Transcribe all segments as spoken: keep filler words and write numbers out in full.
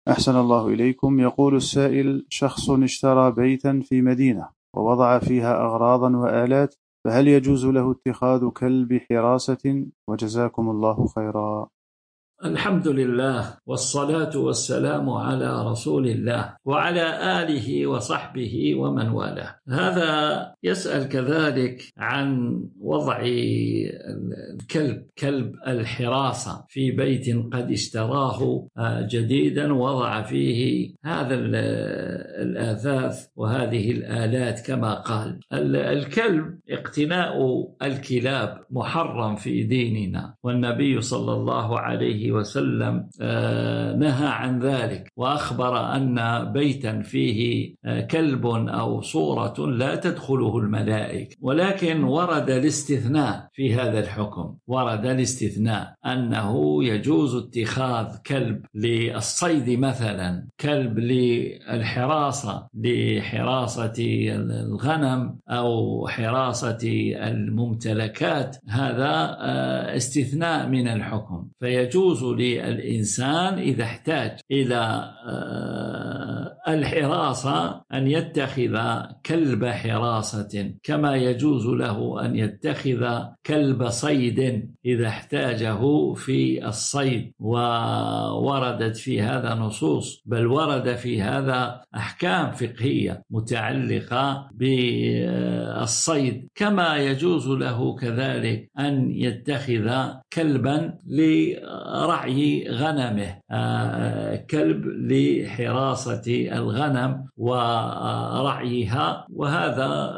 أحسن الله إليكم. يقول السائل: شخص اشترى بيتا في مدينة ووضع فيها أغراضا وآلات، فهل يجوز له اتخاذ كلب حراسة؟ وجزاكم الله خيرا. الحمد لله والصلاة والسلام على رسول الله وعلى آله وصحبه ومن والاه. هذا يسأل كذلك عن وضع الكلب كلب الحراسة في بيت قد اشتراه جديدا، وضع فيه هذا الآثاث وهذه الآلات كما قال. الكلب اقتناء الكلاب محرم في ديننا، والنبي صلى الله عليه وسلم نهى عن ذلك، وأخبر أن بيتا فيه كلب أو صورة لا تدخله الملائكة. ولكن ورد الاستثناء في هذا الحكم، ورد الاستثناء أنه يجوز اتخاذ كلب للصيد مثلا، كلب للحراسة لحراسة الغنم أو حراسة الممتلكات. هذا استثناء من الحكم، فيجوز للإنسان إذا احتاج إلى الحراسة أن يتخذ كلب حراسة، كما يجوز له أن يتخذ كلب صيد إذا احتاجه في الصيد. ووردت في هذا نصوص، بل ورد في هذا أحكام فقهية متعلقة بالصيد، كما يجوز له كذلك أن يتخذ كلبا لرعي غنمه، كلب لحراسة الغنم ورعيها، وهذا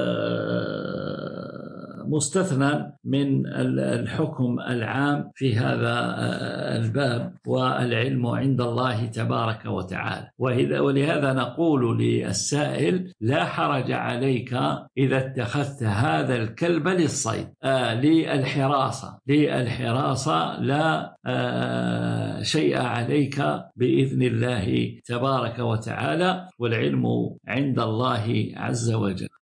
مستثنى من الحكم العام في هذا الباب، والعلم عند الله تبارك وتعالى. ولهذا نقول للسائل: لا حرج عليك إذا اتخذت هذا الكلب للصيد، آه للحراسة للحراسة لا آه شيء عليك بإذن الله تبارك وتعالى، والعلم عند الله عز وجل.